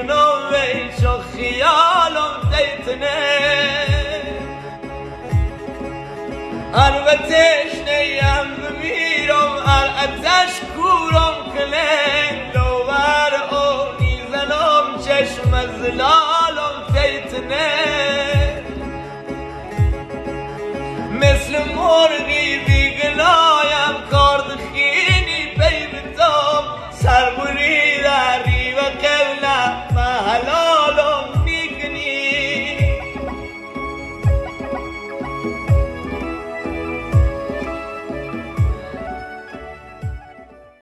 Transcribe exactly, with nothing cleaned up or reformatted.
میدونم ویچو خیالم زیتونه هر و تشنیم میرم هر اتش کورم کلنگ لوبر آنی زنم چشم زلالم زیتونه مثل مرغ